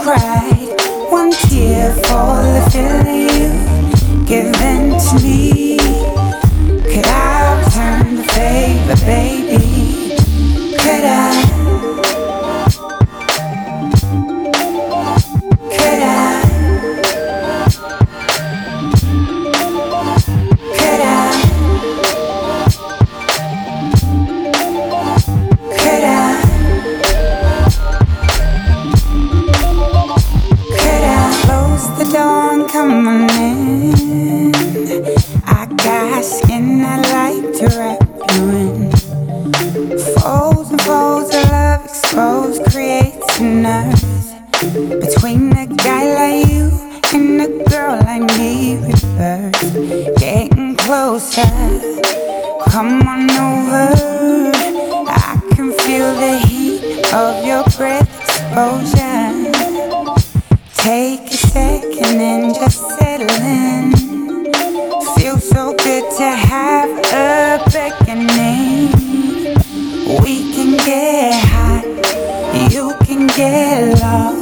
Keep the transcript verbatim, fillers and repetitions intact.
cried one tear for the feeling you given to me. Could I return the favor, baby? Could I? Could I? Could I? Could I? Could I close the door and come on in? I got skin I like to wrap you in. Folds and folds of love exposed creates an earth between a guy like you and a girl like me. Reverse, getting closer. Come on over. I can feel the heat of your breath exposure. Take a second and just settle in. Feels so good to have a beckoning. We can get hot, you can get lost.